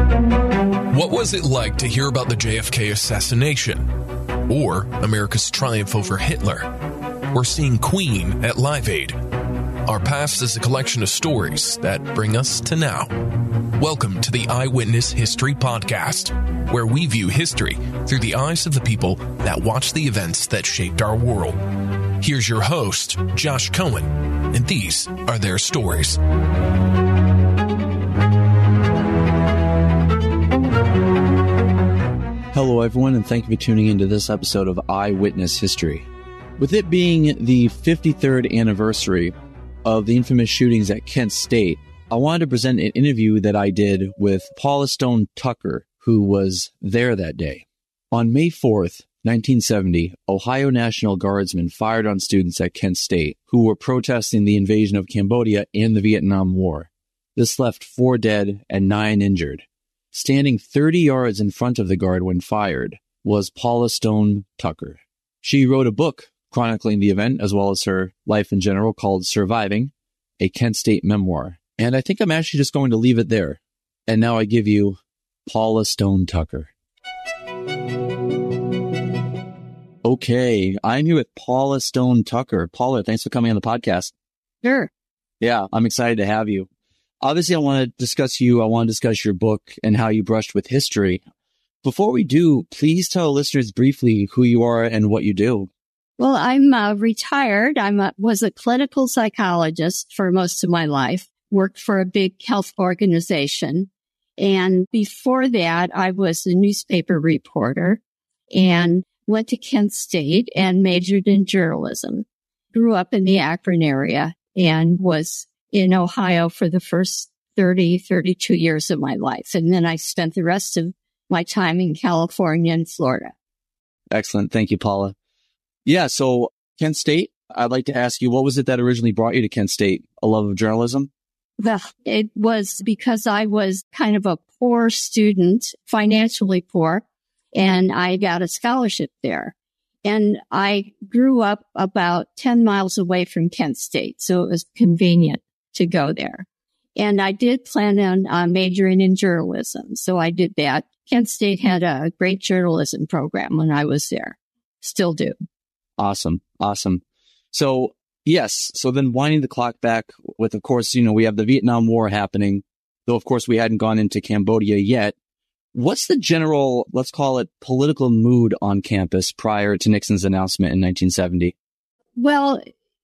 What was it like to hear about the JFK assassination? Or America's triumph over Hitler? Or seeing Queen at Live Aid? Our past is a collection of stories that bring us to now. Welcome to the Eyewitness History Podcast, where we view history through the eyes of the people that watched the events that shaped our world. Here's your host, Josh Cohen, and these are their stories. Hello, everyone, and thank you for tuning into this episode of Eyewitness History. With it being the 53rd anniversary of the infamous shootings at Kent State, I wanted to present an interview that I did with Paula Stone Tucker, who was there that day. On May 4th, 1970, Ohio National Guardsmen fired on students at Kent State who were protesting the invasion of Cambodia and the Vietnam War. This left 4 dead and 9 injured. Standing 30 yards in front of the guard when fired was Paula Stone Tucker. She wrote a book chronicling the event as well as her life in general called Surviving, a Kent State memoir. And I think I'm actually just going to leave it there. And now I give you Paula Stone Tucker. Okay, I'm here with Paula Stone Tucker. Paula, thanks for coming on the podcast. Sure. Yeah, I'm excited to have you. Obviously, I want to discuss you. I want to discuss your book and how you brushed with history. Before we do, please tell listeners briefly who you are and what you do. Well, I'm retired. Was a clinical psychologist for most of my life, worked for a big health organization. And before that, I was a newspaper reporter and went to Kent State and majored in journalism. Grew up in the Akron area and was in Ohio for the first 32 years of my life. And then I spent the rest of my time in California and Florida. Excellent. Thank you, Paula. Yeah, so Kent State, I'd like to ask you, what was it that originally brought you to Kent State? A love of journalism? Well, it was because I was kind of a poor student, financially poor, and I got a scholarship there. And I grew up about 10 miles away from Kent State, so it was convenient to go there. And I did plan on majoring in journalism, so I did that. Kent State had a great journalism program when I was there. Still do. Awesome. So, yes. So then winding the clock back with, of course, we have the Vietnam War happening, though, of course, we hadn't gone into Cambodia yet. What's the general, let's call it, political mood on campus prior to Nixon's announcement in 1970? Well,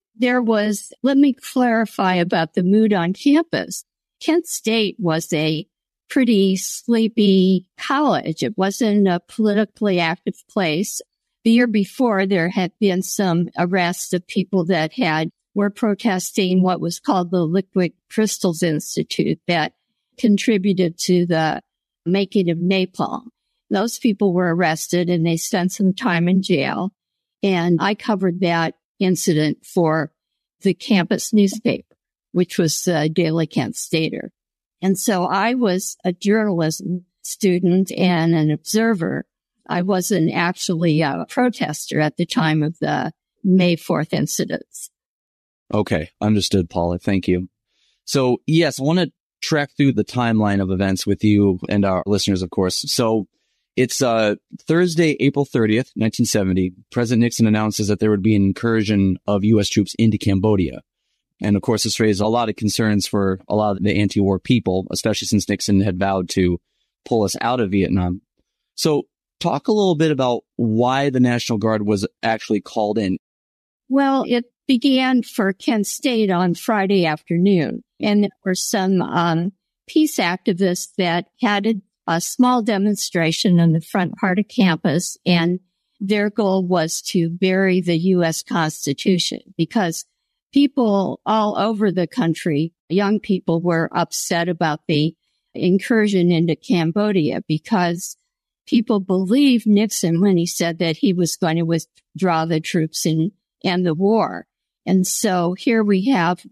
let me clarify about the mood on campus. Kent State was a pretty sleepy college. It wasn't a politically active place. The year before, there had been some arrests of people that were protesting what was called the Liquid Crystals Institute that contributed to the making of napalm. Those people were arrested and they spent some time in jail. And I covered that incident for the campus newspaper, which was the Daily Kent Stater. And so I was a journalism student and an observer. I wasn't actually a protester at the time of the May 4th incidents. Okay, understood, Paula. Thank you. So, yes, I want to track through the timeline of events with you and our listeners, of course. So it's Thursday, April 30th, 1970. President Nixon announces that there would be an incursion of U.S. troops into Cambodia. And of course, this raised a lot of concerns for a lot of the anti-war people, especially since Nixon had vowed to pull us out of Vietnam. So talk a little bit about why the National Guard was actually called in. Well, it began for Kent State on Friday afternoon. And there were some peace activists that had a small demonstration in the front part of campus, and their goal was to bury the U.S. Constitution because people all over the country, young people, were upset about the incursion into Cambodia because people believed Nixon when he said that he was going to withdraw the troops and end the war. And so here we have,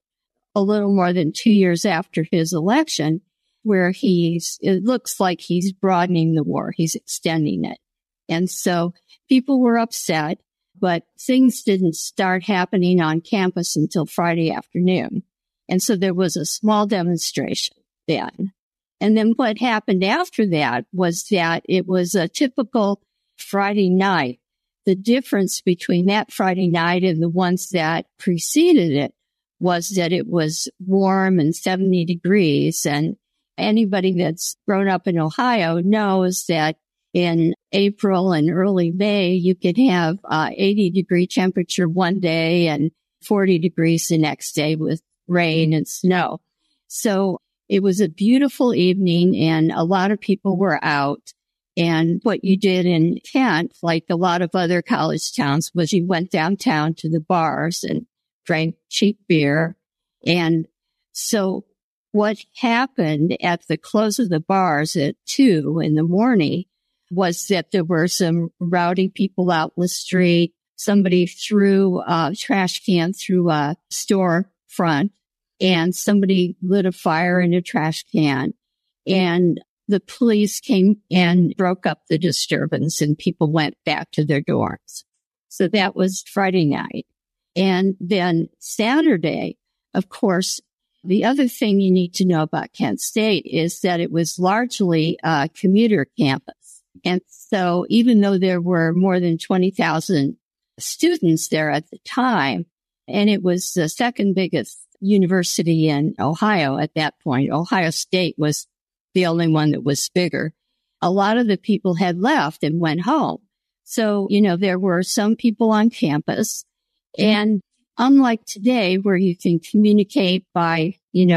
a little more than 2 years after his election, where it looks like he's broadening the war. He's extending it. And so people were upset, but things didn't start happening on campus until Friday afternoon. And so there was a small demonstration then. And then what happened after that was that it was a typical Friday night. The difference between that Friday night and the ones that preceded it was that it was warm and 70 degrees. And anybody that's grown up in Ohio knows that in April and early May, you could have 80-degree temperature one day and 40 degrees the next day with rain and snow. So it was a beautiful evening and a lot of people were out. And what you did in Kent, like a lot of other college towns, was you went downtown to the bars and drank cheap beer. And so what happened at the close of the bars at 2 in the morning was that there were some rowdy people out in the street. Somebody threw a trash can through a store front and somebody lit a fire in a trash can. And the police came and broke up the disturbance and people went back to their dorms. So that was Friday night. And then Saturday, of course, the other thing you need to know about Kent State is that it was largely a commuter campus. And so even though there were more than 20,000 students there at the time, and it was the second biggest university in Ohio at that point, Ohio State was the only one that was bigger. A lot of the people had left and went home. So, there were some people on campus. And unlike today where you can communicate by,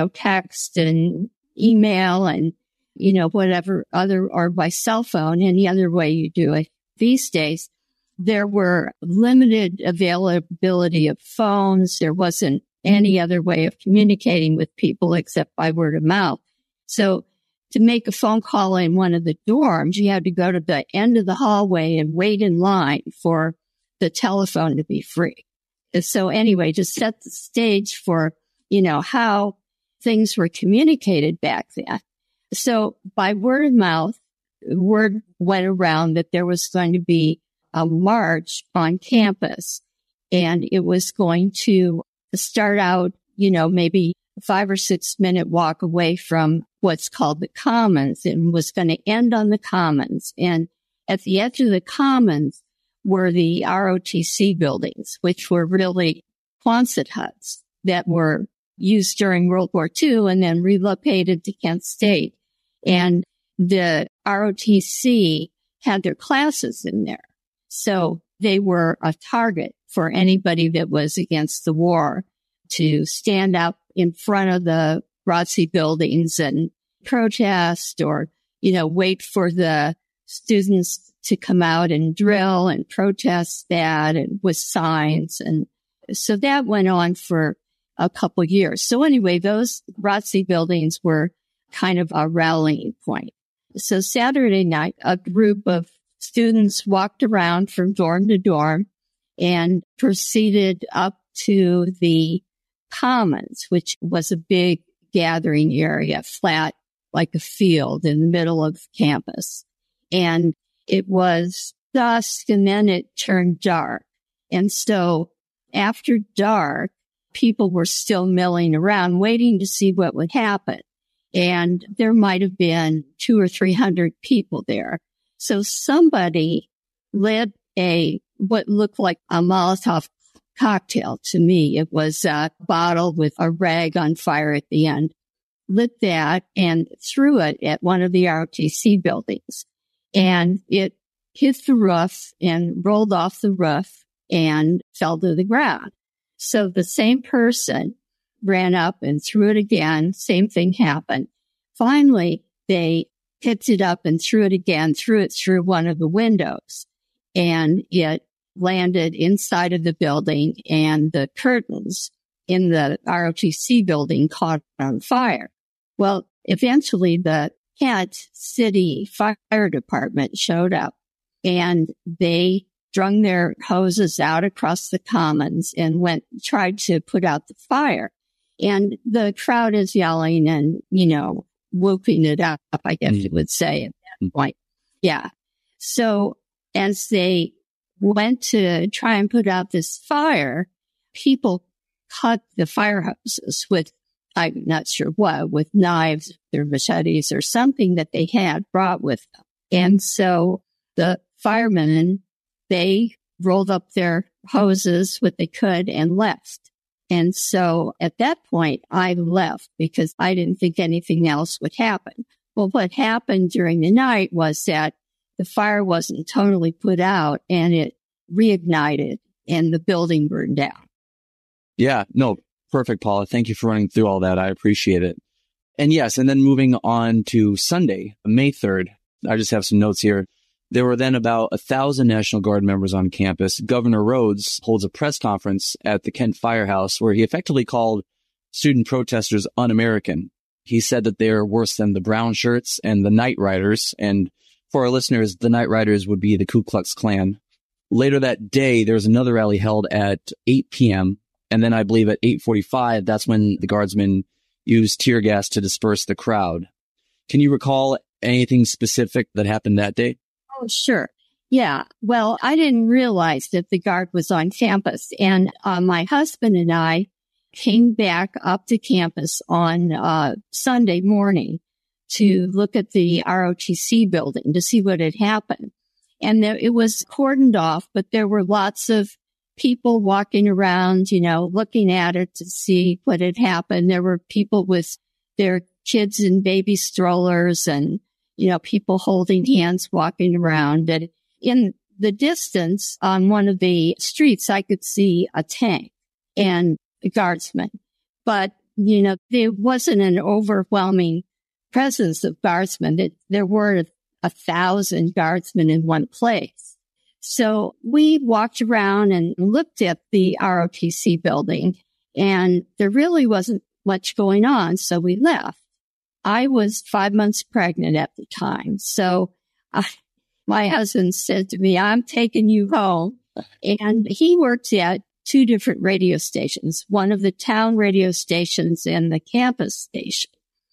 text and email and, whatever other, or by cell phone, any other way you do it these days, there were limited availability of phones. There wasn't any other way of communicating with people except by word of mouth. So to make a phone call in one of the dorms, you had to go to the end of the hallway and wait in line for the telephone to be free. And so anyway, just set the stage for, how things were communicated back then. So by word of mouth, word went around that there was going to be a march on campus and it was going to start out, maybe a 5 or 6 minute walk away from what's called the Commons and was going to end on the Commons. And at the edge of the Commons were the ROTC buildings, which were really Quonset huts that were used during World War II and then relocated to Kent State. And the ROTC had their classes in there. So they were a target for anybody that was against the war to stand up in front of the ROTC buildings and protest or, wait for the students to come out and drill and protest that and with signs. And so that went on for a couple years. So anyway, those ROTC buildings were kind of a rallying point. So Saturday night, a group of students walked around from dorm to dorm and proceeded up to the Commons, which was a big gathering area, flat like a field in the middle of campus. And it was dusk and then it turned dark. And so after dark, people were still milling around waiting to see what would happen. And there might have been 200 or 300 people there. So somebody lit what looked like a Molotov cocktail to me. It was a bottle with a rag on fire at the end. Lit that and threw it at one of the ROTC buildings. And it hit the roof and rolled off the roof and fell to the ground. So the same person ran up and threw it again. Same thing happened. Finally, they picked it up and threw it again, threw it through one of the windows, and it landed inside of the building, and the curtains in the ROTC building caught on fire. Well, eventually the Kent City Fire Department showed up, and they strung their hoses out across the Commons and tried to put out the fire. And the crowd is yelling and, whooping it up, I guess you would say at that point. Yeah. So as they went to try and put out this fire, people cut the fire hoses with I'm not sure what, with knives or machetes or something that they had brought with them. And so the firemen, they rolled up their hoses, what they could, and left. And so at that point, I left because I didn't think anything else would happen. Well, what happened during the night was that the fire wasn't totally put out and it reignited and the building burned down. Yeah, no, perfect, Paula. Thank you for running through all that. I appreciate it. And yes, and then moving on to Sunday, May 3rd, I just have some notes here. There were then about 1,000 National Guard members on campus. Governor Rhodes holds a press conference at the Kent Firehouse where he effectively called student protesters un-American. He said that they're worse than the brown shirts and the Night Riders. And for our listeners, the Night Riders would be the Ku Klux Klan. Later that day, there was another rally held at 8 p.m. And then I believe at 8:45, that's when the guardsmen used tear gas to disperse the crowd. Can you recall anything specific that happened that day? Oh, sure. Yeah. Well, I didn't realize that the guard was on campus. And my husband and I came back up to campus on Sunday morning to look at the ROTC building to see what had happened. And it was cordoned off, but there were lots of people walking around, looking at it to see what had happened. There were people with their kids in baby strollers and, people holding hands walking around. And in the distance on one of the streets, I could see a tank and a guardsman. But, there wasn't an overwhelming presence of guardsmen. There were 1,000 guardsmen in one place. So we walked around and looked at the ROTC building, and there really wasn't much going on, so we left. I was 5 months pregnant at the time, so my husband said to me, "I'm taking you home." And he worked at 2 different radio stations, one of the town radio stations and the campus station.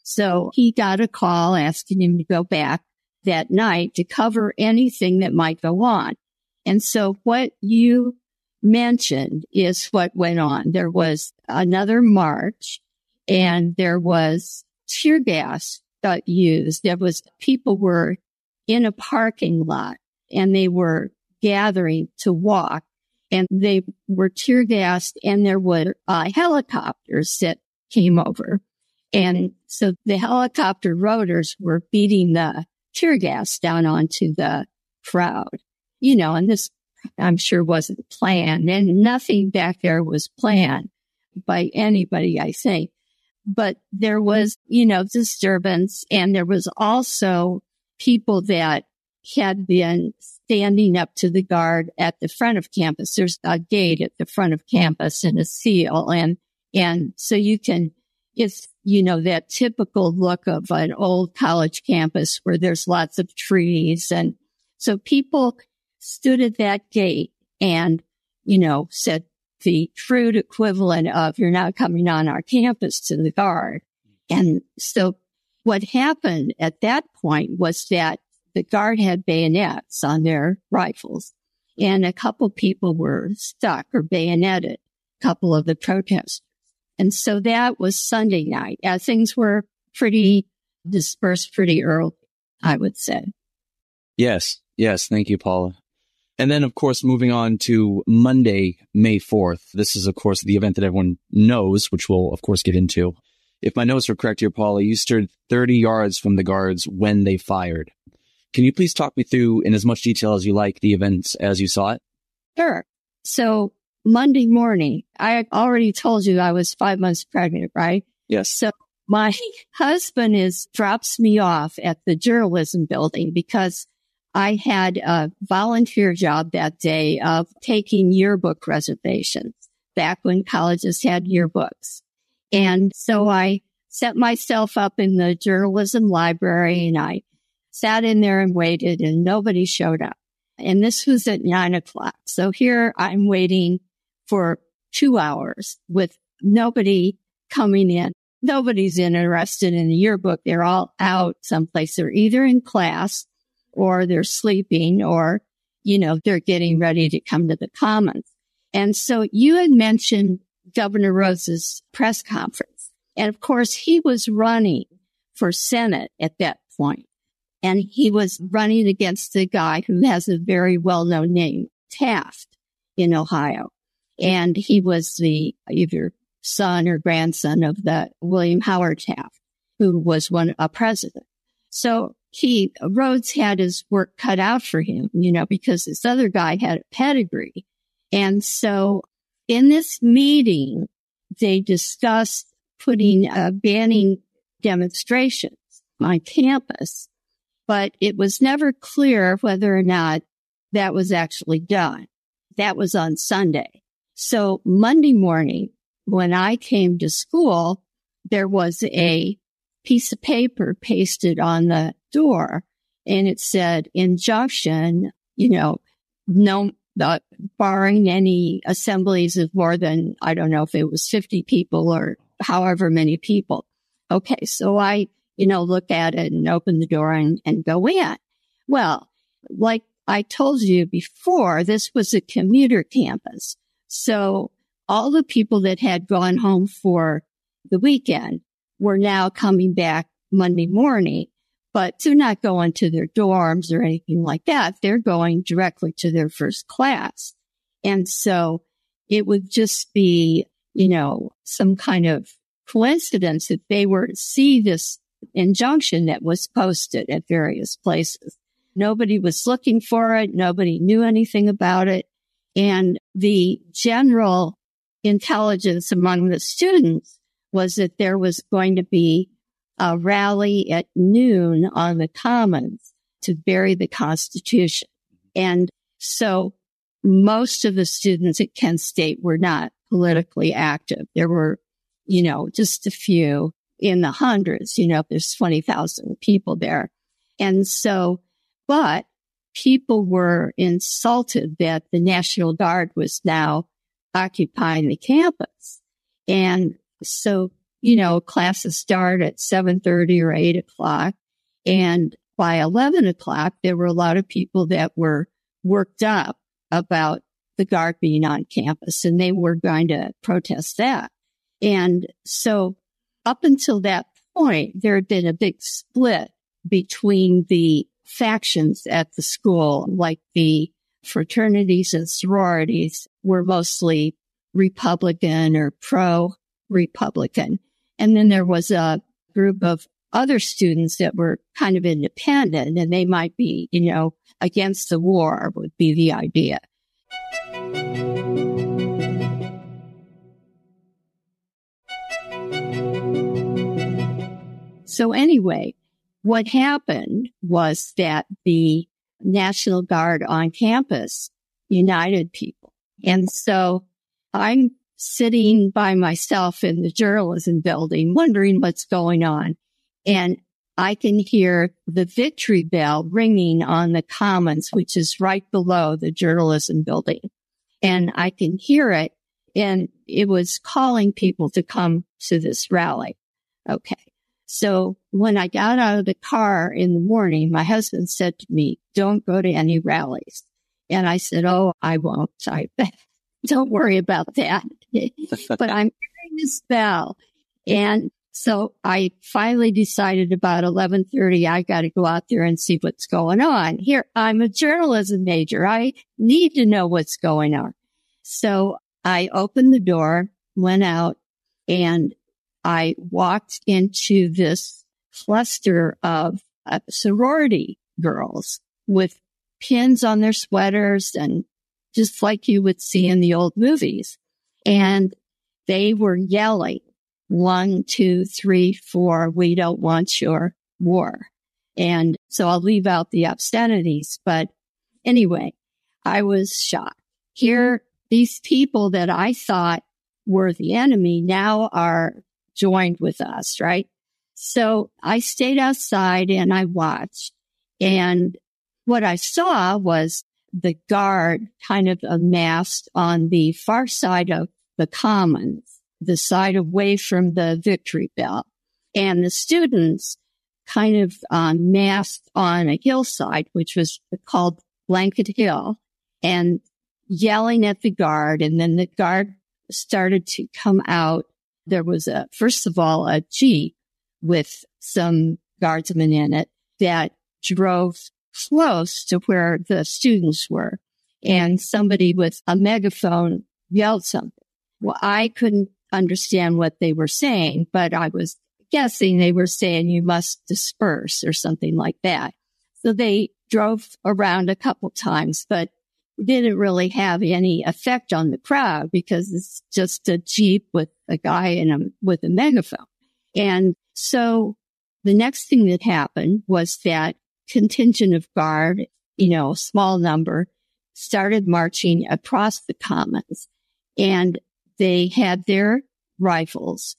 So he got a call asking him to go back that night to cover anything that might go on. And so what you mentioned is what went on. There was another march and there was tear gas got used. People were in a parking lot and they were gathering to walk and they were tear gassed and there were helicopters that came over. And so the helicopter rotors were beating the tear gas down onto the crowd, and this I'm sure wasn't planned and nothing back there was planned by anybody, I think. But there was, disturbance, and there was also people that had been standing up to the guard at the front of campus. There's a gate at the front of campus and a seal. And so you can, it's, that typical look of an old college campus where there's lots of trees. And so people stood at that gate and, said the crude equivalent of, "You're not coming on our campus," to the guard. And so what happened at that point was that the guard had bayonets on their rifles and a couple people were stuck or bayoneted, a couple of the protesters. And so that was Sunday night. Things were pretty dispersed pretty early, I would say. Yes. Thank you, Paula. And then, of course, moving on to Monday, May 4th. This is, of course, the event that everyone knows, which we'll, of course, get into. If my notes are correct here, Paula, you stood 30 yards from the guards when they fired. Can you please talk me through, in as much detail as you like, the events as you saw it? Sure. So Monday morning, I already told you I was 5 months pregnant, right? Yes. So my husband drops me off at the journalism building because I had a volunteer job that day of taking yearbook reservations back when colleges had yearbooks. And so I set myself up in the journalism library and I sat in there and waited and nobody showed up. And this was at 9:00. So here I'm waiting for 2 hours with nobody coming in. Nobody's interested in the yearbook. They're all out someplace. They're either in class or they're sleeping or, they're getting ready to come to the Commons. And so you had mentioned Governor Rhodes's press conference. And of course, he was running for Senate at that point. And he was running against the guy who has a very well-known name, Taft, in Ohio. And he was the either son or grandson of the William Howard Taft, who was a president. So Rhodes had his work cut out for him, because this other guy had a pedigree. And so in this meeting, they discussed banning demonstrations on campus, but it was never clear whether or not that was actually done. That was on Sunday. So Monday morning, when I came to school, there was a piece of paper pasted on the door, and it said, injunction, no, barring any assemblies of more than, I don't know if it was 50 people or however many people. Okay, so I, look at it and open the door and go in. Well, like I told you before, this was a commuter campus. So all the people that had gone home for the weekend were now coming back Monday morning, but they're not going to their dorms or anything like that. They're going directly to their first class. And so it would just be, some kind of coincidence that they were to see this injunction that was posted at various places. Nobody was looking for it. Nobody knew anything about it. And the general intelligence among the students was that there was going to be a rally at noon on the Commons to bury the Constitution. And so most of the students at Kent State were not politically active. There were, just a few in the hundreds, there's 20,000 people there. And so, but people were insulted that the National Guard was now occupying the campus. And so, classes start at 7:30 or 8 o'clock. And by 11 o'clock, there were a lot of people that were worked up about the Guard being on campus, and they were going to protest that. And so up until that point, there had been a big split between the factions at the school, like the fraternities and sororities were mostly Republican or pro-Republican. And then there was a group of other students that were kind of independent, and they might be, against the war would be the idea. So anyway, what happened was that the National Guard on campus united people. And so I'm sitting by myself in the journalism building, wondering what's going on. And I can hear the victory bell ringing on the Commons, which is right below the journalism building. And I can hear it, and it was calling people to come to this rally. Okay. So when I got out of the car in the morning, my husband said to me, don't go to any rallies. And I said, oh, I won't. Don't worry about that. But I'm hearing this bell. And so I finally decided about 11:30, I got to go out there and see what's going on. Here, I'm a journalism major. I need to know what's going on. So I opened the door, went out, and I walked into this cluster of sorority girls with pins on their sweaters and just like you would see in the old movies. And they were yelling, 1, 2, 3, 4, we don't want your war. And so I'll leave out the obscenities. But anyway, I was shocked. Here, these people that I thought were the enemy now are joined with us, right? So I stayed outside and I watched. And what I saw was the Guard kind of amassed on the far side of the Commons, the side away from the victory bell. And the students kind of massed on a hillside, which was called Blanket Hill, and yelling at the Guard. And then the Guard started to come out there was first of all, a Jeep with some guardsmen in it that drove close to where the students were. And somebody with a megaphone yelled something. Well, I couldn't understand what they were saying, but I was guessing they were saying you must disperse or something like that. So they drove around a couple times, but didn't really have any effect on the crowd because it's just a Jeep with a guy with a megaphone. And so the next thing that happened was that contingent of guard, a small number, started marching across the commons, and they had their rifles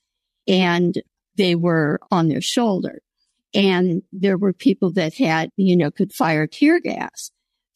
and they were on their shoulder. And there were people that had, could fire tear gas.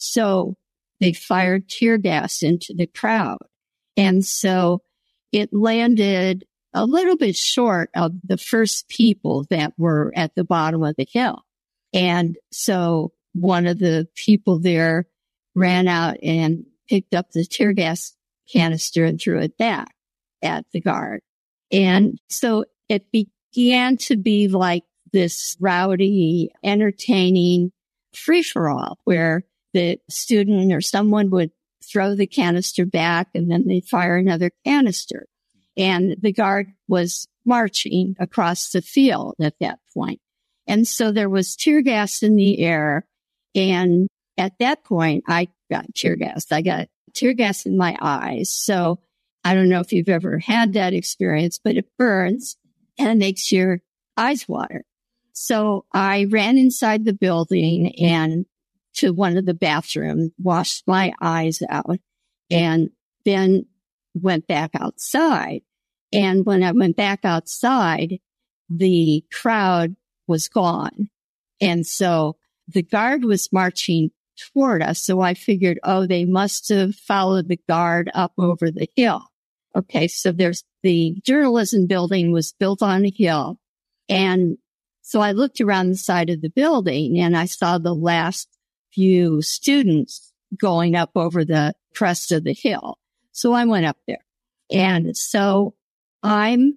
So they fired tear gas into the crowd. And so it landed a little bit short of the first people that were at the bottom of the hill. And so one of the people there ran out and picked up the tear gas canister and threw it back at the guard. And so it began to be like this rowdy, entertaining free-for-all where the student or someone would throw the canister back and then they'd fire another canister. And the guard was marching across the field at that point. And so there was tear gas in the air. And at that point, I got tear gas. I got tear gas in my eyes. So I don't know if you've ever had that experience, but it burns and it makes your eyes water. So I ran inside the building and to one of the bathrooms, washed my eyes out, and then went back outside. And when I went back outside, the crowd was gone. And so the guard was marching toward us. So I figured, they must have followed the guard up over the hill. Okay. So the journalism building was built on a hill. And so I looked around the side of the building and I saw the last few students going up over the crest of the hill. So I went up there. And so I'm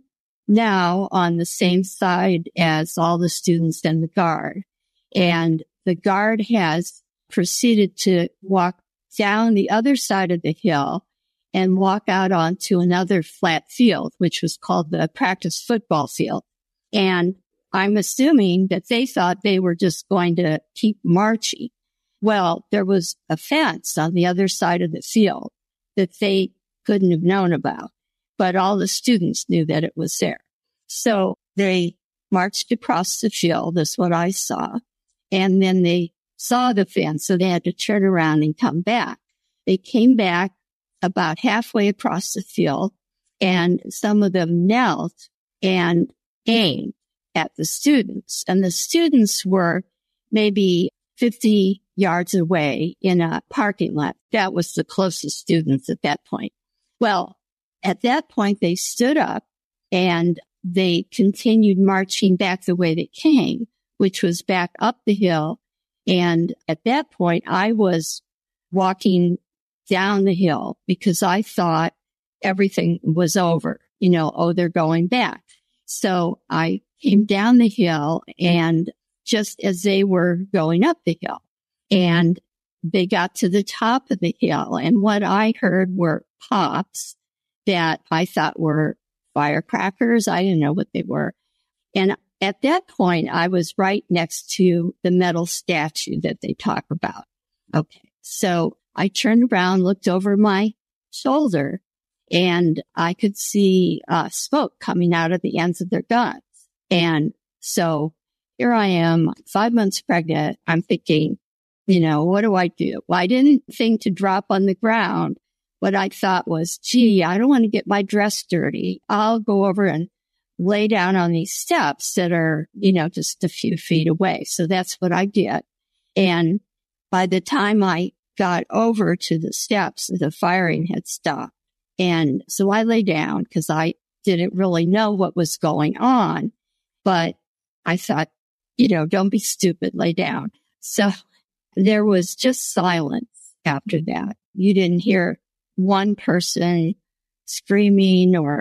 now on the same side as all the students and the guard. And the guard has proceeded to walk down the other side of the hill and walk out onto another flat field, which was called the practice football field. And I'm assuming that they thought they were just going to keep marching. Well, there was a fence on the other side of the field that they couldn't have known about, but all the students knew that it was there. So they marched across the field. That's what I saw. And then they saw the fence, so they had to turn around and come back. They came back about halfway across the field, and some of them knelt and aimed at the students. And the students were maybe 50 yards away in a parking lot. That was the closest students at that point. Well, at that point, they stood up and they continued marching back the way they came, which was back up the hill. And at that point, I was walking down the hill because I thought everything was over. They're going back. So I came down the hill, and just as they were going up the hill, and they got to the top of the hill, and what I heard were pops that I thought were firecrackers. I didn't know what they were. And at that point, I was right next to the metal statue that they talk about. Okay. So I turned around, looked over my shoulder, and I could see smoke coming out of the ends of their guns. And so here I am, 5 months pregnant. I'm thinking, what do I do? Well, I didn't think to drop on the ground. What I thought was, I don't want to get my dress dirty. I'll go over and lay down on these steps that are, just a few feet away. So that's what I did. And by the time I got over to the steps, the firing had stopped. And so I lay down because I didn't really know what was going on. But I thought, don't be stupid, lay down. So there was just silence after that. You didn't hear one person screaming or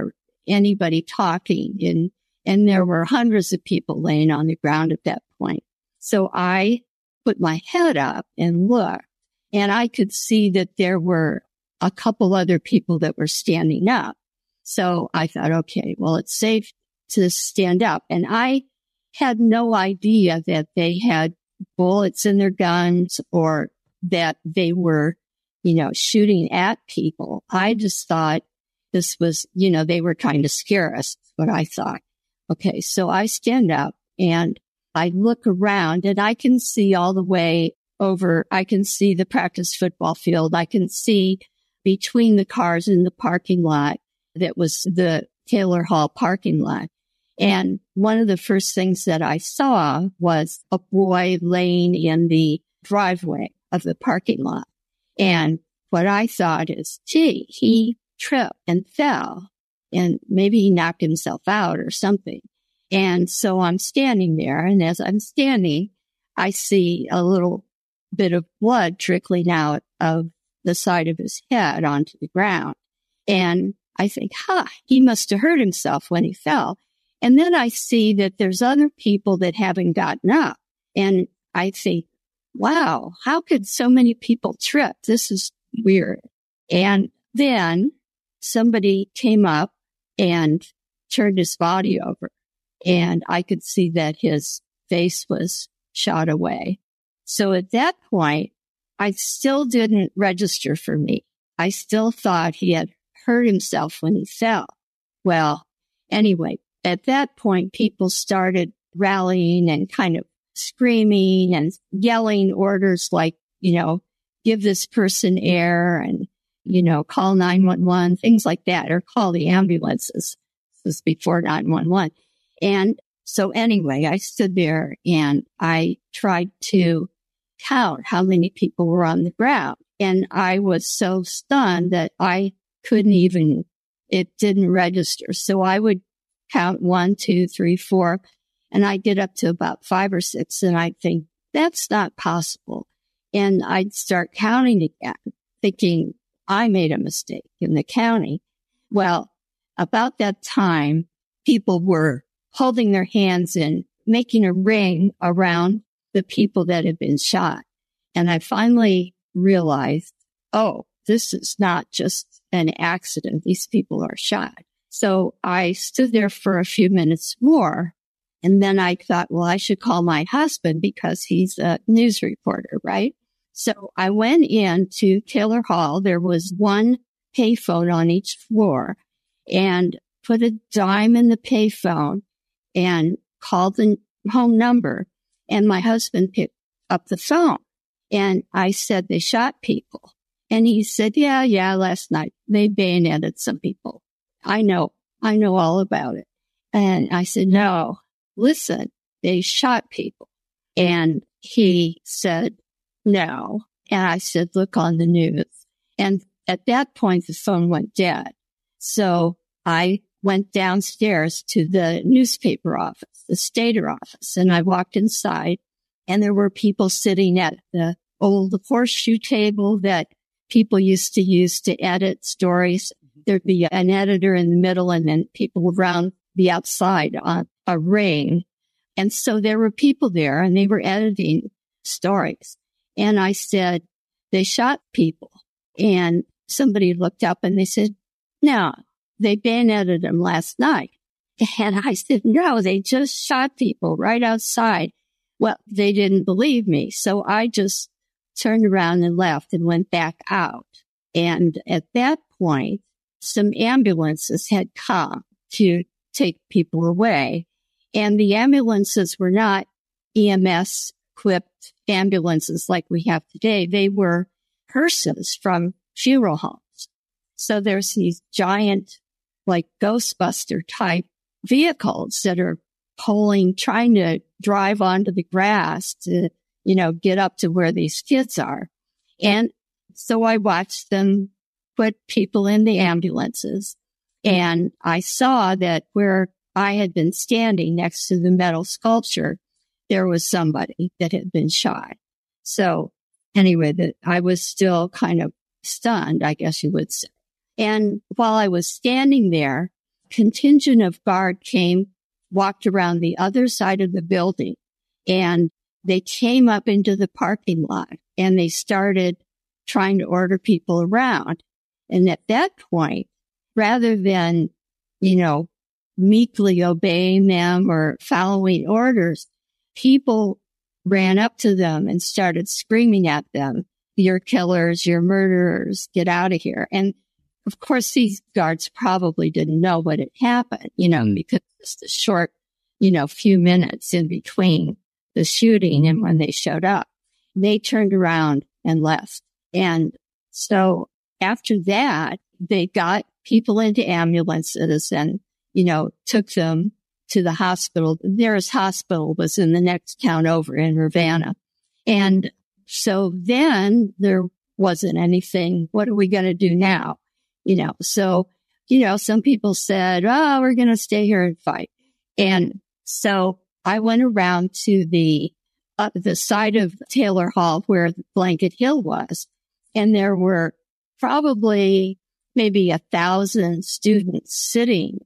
anybody talking, and there were hundreds of people laying on the ground at that point. So I put my head up and looked, and I could see that there were a couple other people that were standing up. So I thought, okay, well, it's safe to stand up. And I had no idea that they had bullets in their guns or that they were, shooting at people. I just thought this was, they were trying to scare us, what I thought. Okay, so I stand up and I look around and I can see all the way over. I can see the practice football field. I can see between the cars in the parking lot that was the Taylor Hall parking lot. And one of the first things that I saw was a boy laying in the driveway of the parking lot. And what I thought is, gee, he tripped and fell and maybe he knocked himself out or something. And so I'm standing there. And as I'm standing, I see a little bit of blood trickling out of the side of his head onto the ground. And I think, he must have hurt himself when he fell. And then I see that there's other people that haven't gotten up. And I think, wow, how could so many people trip? This is weird. And then somebody came up and turned his body over. And I could see that his face was shot away. So at that point, I still didn't register for me. I still thought he had hurt himself when he fell. Well, anyway, at that point, people started rallying and kind of screaming and yelling orders like, give this person air and, call 911, things like that, or call the ambulances. This was before 911. And so anyway, I stood there and I tried to count how many people were on the ground. And I was so stunned that I couldn't even, it didn't register. So I would count 1, 2, 3, 4, and I'd get up to about 5 or 6 and I'd think, that's not possible. And I'd start counting again, thinking I made a mistake in the counting. Well, about that time, people were holding their hands and making a ring around the people that had been shot. And I finally realized, this is not just an accident. These people are shot. So I stood there for a few minutes more. And then I thought, well, I should call my husband because he's a news reporter, right? So I went in to Taylor Hall. There was one payphone on each floor and put a dime in the payphone and called the home number. And my husband picked up the phone and I said, they shot people. And he said, yeah, last night they bayoneted some people. I know all about it. And I said, no, listen, they shot people. And he said, no. And I said, look on the news. And at that point, the phone went dead. So I went downstairs to the newspaper office, the Stater office, and I walked inside and there were people sitting at the old horseshoe table that people used to use to edit stories. There'd be an editor in the middle and then people around the outside on a ring. And so there were people there and they were editing stories. And I said, they shot people. And somebody looked up and they said, no, they bayoneted them last night. And I said, no, they just shot people right outside. Well, they didn't believe me. So I just turned around and left and went back out. And at that point, some ambulances had come to take people away. And the ambulances were not EMS equipped ambulances like we have today. They were hearses from funeral homes. So there's these giant, like Ghostbuster type vehicles that are trying to drive onto the grass to, get up to where these kids are. And so I watched them put people in the ambulances. And I saw that where I had been standing next to the metal sculpture, there was somebody that had been shot. So anyway, I was still kind of stunned, I guess you would say. And while I was standing there, contingent of guard came, walked around the other side of the building, and they came up into the parking lot and they started trying to order people around. And at that point, rather than, meekly obeying them or following orders, people ran up to them and started screaming at them, "You're killers, you're murderers, get out of here." And of course, these guards probably didn't know what had happened, because it's a short, few minutes in between the shooting and when they showed up. They turned around and left. And so after that, they got people into ambulances and, took them to the hospital. The nearest hospital was in the next town over in Ravenna. And so then there wasn't anything. What are we going to do now? So, some people said, "Oh, we're going to stay here and fight." And so I went around to the side of Taylor Hall where Blanket Hill was. And there were probably maybe 1,000 students sitting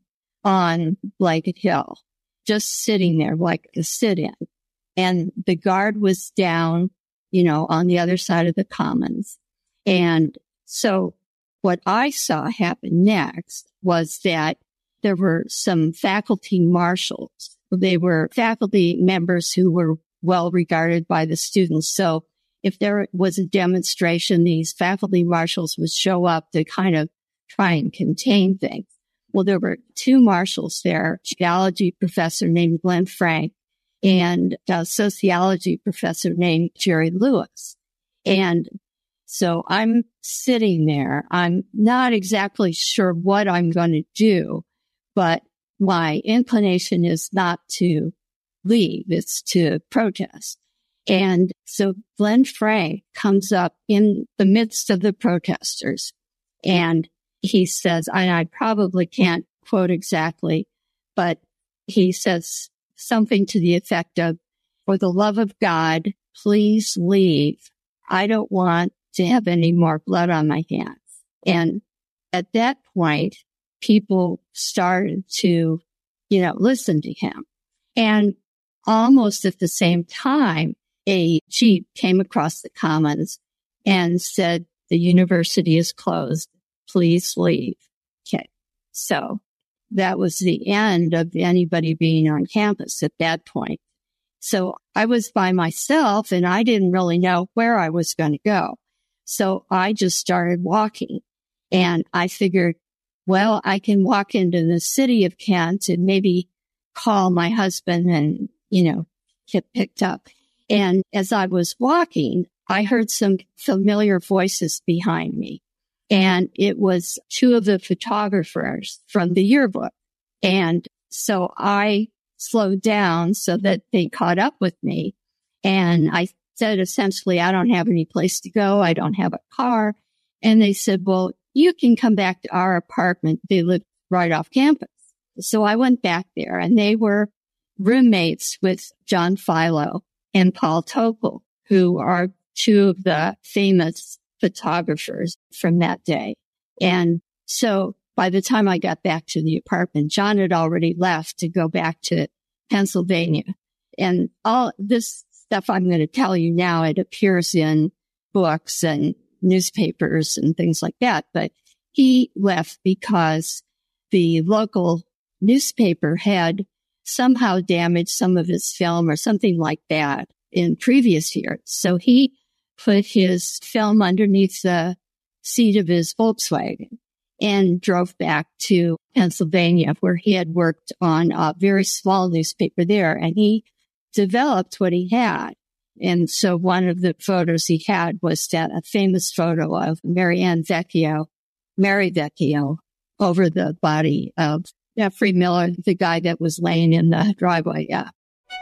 on Blanket Hill, just sitting there like a sit-in. And the guard was down, on the other side of the commons. And so what I saw happen next was that there were some faculty marshals. They were faculty members who were well regarded by the students. So if there was a demonstration, these faculty marshals would show up to kind of try and contain things. Well, there were two marshals there, a geology professor named Glenn Frank and a sociology professor named Jerry Lewis. And so I'm sitting there. I'm not exactly sure what I'm going to do, but my inclination is not to leave. It's to protest. And so Glenn Frank comes up in the midst of the protesters and he says, and I probably can't quote exactly, but he says something to the effect of, "For the love of God, please leave. I don't want to have any more blood on my hands." And at that point, people started to, listen to him. And almost at the same time, a jeep came across the commons and said, "The university is closed. Please leave." Okay. So that was the end of anybody being on campus at that point. So I was by myself and I didn't really know where I was going to go. So I just started walking and I figured, well, I can walk into the city of Kent and maybe call my husband and, get picked up. And as I was walking, I heard some familiar voices behind me. And it was two of the photographers from the yearbook. And so I slowed down so that they caught up with me. And I said, essentially, "I don't have any place to go. I don't have a car." And they said, "Well, you can come back to our apartment." They lived right off campus. So I went back there and they were roommates with John Philo and Paul Tokol, who are two of the famous photographers from that day. And so by the time I got back to the apartment, John had already left to go back to Pennsylvania. And all this stuff I'm going to tell you now, it appears in books and newspapers and things like that. But he left because the local newspaper had somehow damaged some of his film or something like that in previous years. So he put his film underneath the seat of his Volkswagen and drove back to Pennsylvania, where he had worked on a very small newspaper there. And he developed what he had. And so one of the photos he had was that a famous photo of Mary Vecchio, over the body of Jeffrey Miller, the guy that was laying in the driveway. Yeah.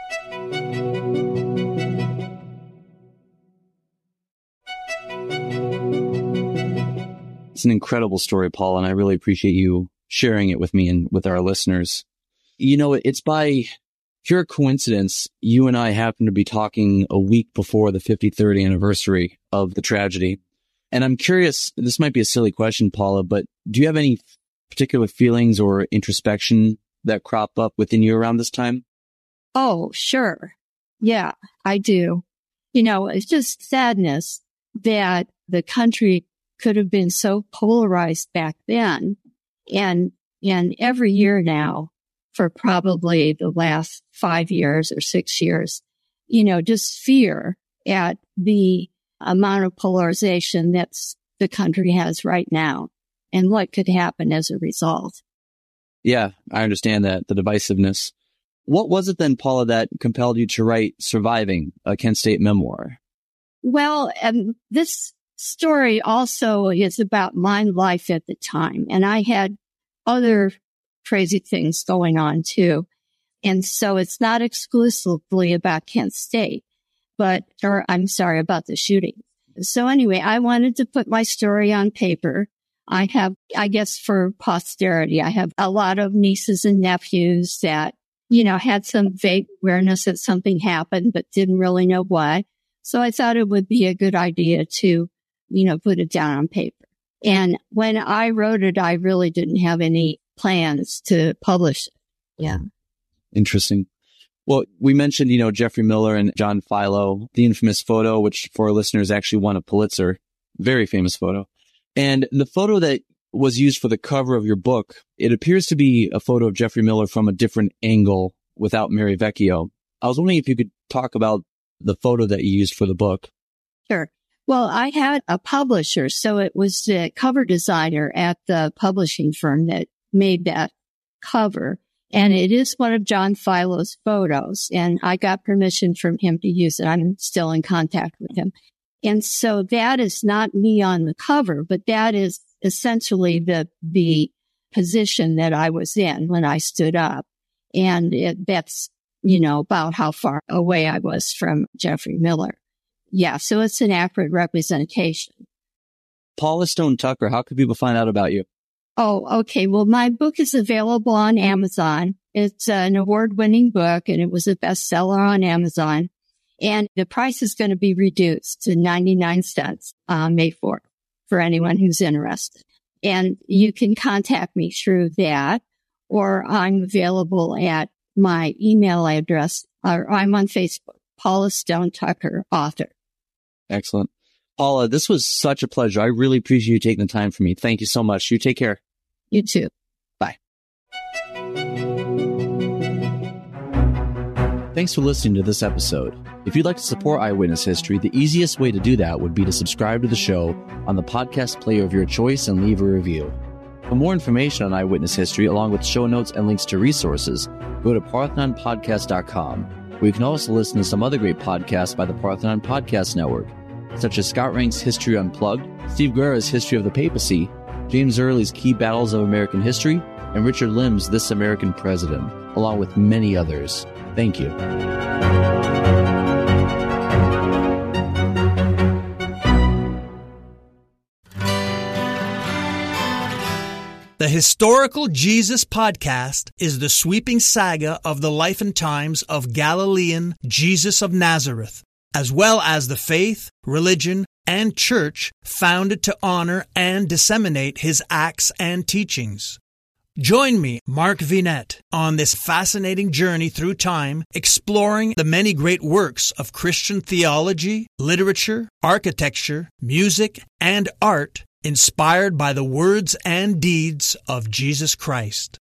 It's an incredible story, Paul, and I really appreciate you sharing it with me and with our listeners. It's by pure coincidence, you and I happen to be talking a week before the 53rd anniversary of the tragedy. And I'm curious, this might be a silly question, Paula, but do you have any particular feelings or introspection that crop up within you around this time? Oh, sure. Yeah, I do. It's just sadness that the country could have been so polarized back then. And every year now, for probably the last 5 years or 6 years, just fear at the amount of polarization that the country has right now and what could happen as a result. Yeah, I understand that, the divisiveness. What was it then, Paula, that compelled you to write Surviving, a Kent State memoir? Well, this story also is about my life at the time. And I had other crazy things going on too. And so it's not exclusively about Kent State, about the shooting. So anyway, I wanted to put my story on paper. I have, I guess for posterity, I have a lot of nieces and nephews that, had some vague awareness that something happened, but didn't really know why. So I thought it would be a good idea to, put it down on paper. And when I wrote it, I really didn't have any plans to publish it. Yeah. Interesting. Well, we mentioned, Jeffrey Miller and John Philo, the infamous photo, which for our listeners actually won a Pulitzer. Very famous photo. And the photo that was used for the cover of your book, it appears to be a photo of Jeffrey Miller from a different angle without Mary Vecchio. I was wondering if you could talk about the photo that you used for the book. Sure. Well, I had a publisher, so it was the cover designer at the publishing firm that made that cover. And it is one of John Philo's photos. And I got permission from him to use it. I'm still in contact with him. And so that is not me on the cover, but that is essentially the position that I was in when I stood up. And that's, about how far away I was from Jeffrey Miller. Yeah, so it's an accurate representation. Paula Stone Tucker, how can people find out about you? Oh, okay. Well, my book is available on Amazon. It's an award-winning book, and it was a bestseller on Amazon. And the price is going to be reduced to 99 cents on May 4th for anyone who's interested. And you can contact me through that, or I'm available at my email address, or I'm on Facebook, Paula Stone Tucker, author. Excellent. Paula, this was such a pleasure. I really appreciate you taking the time for me. Thank you so much. You take care. You too. Bye. Thanks for listening to this episode. If you'd like to support Eyewitness History, the easiest way to do that would be to subscribe to the show on the podcast player of your choice and leave a review. For more information on Eyewitness History, along with show notes and links to resources, go to parthenonpodcast.com, where you can also listen to some other great podcasts by the Parthenon Podcast Network, such as Scott Rank's History Unplugged, Steve Guerra's History of the Papacy, James Early's Key Battles of American History, and Richard Lim's This American President, along with many others. Thank you. The Historical Jesus Podcast is the sweeping saga of the life and times of Galilean Jesus of Nazareth, as well as the faith, religion, and church founded to honor and disseminate his acts and teachings. Join me, Mark Vinette, on this fascinating journey through time, exploring the many great works of Christian theology, literature, architecture, music, and art inspired by the words and deeds of Jesus Christ.